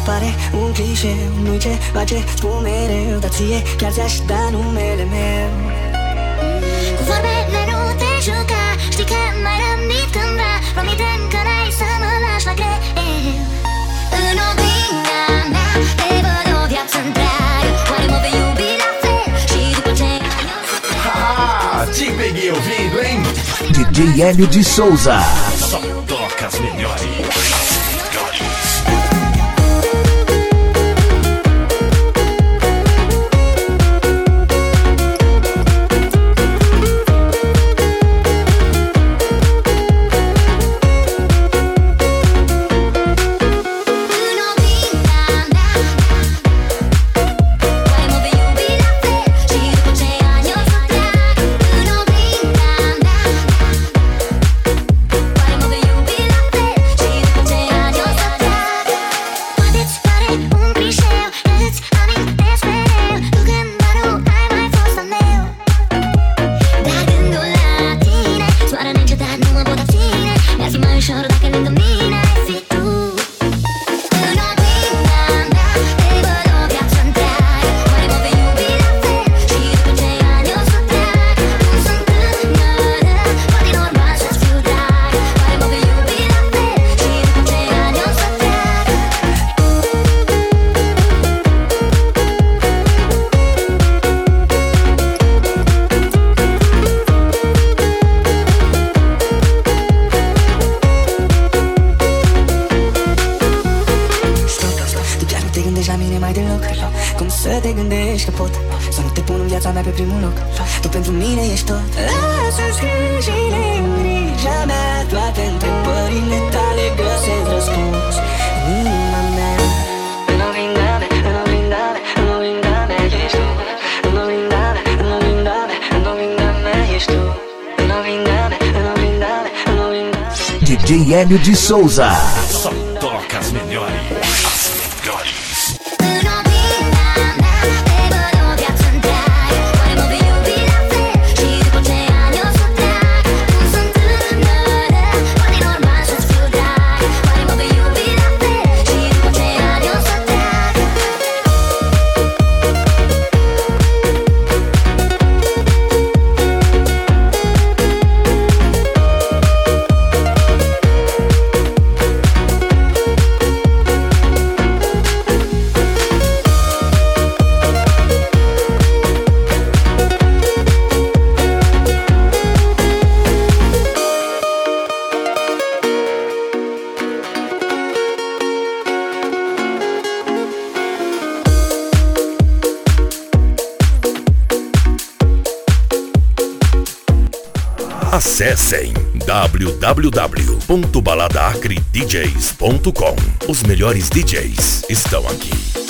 pare un clișeu, nu-i ceva ce spun mereu, dar ție chiar ți-aș da numele meu. Cu vorbele nu te juca, știi că m-ai rănit cândva. Promite-mi că n-ai să mă lași la greu. În oglinda mea te văd o viață întreagă. Oare mă vei iubi la fel și după ce te peguei ouvindo, hein? DJ Hélio de Souza. Só toca as melhores. Cum să te gândești că pot să nu te pun în viața mea pe primul loc. Tu pentru mine ești tot. Lasă-ți grijile în grija mea, toate întrebările tale găsesc răspuns în inima mea. În oglinda mea, în oglinda mea, în oglinda mea ești tu. În oglinda mea, în oglinda mea, în oglinda mea ești tu. În oglinda mea, în oglinda mea, în oglinda mea. DJ Hélio de Souza. Só toca as melhores. As melhores. Acessem www.baladaacredjs.com. Os melhores DJs estão aqui.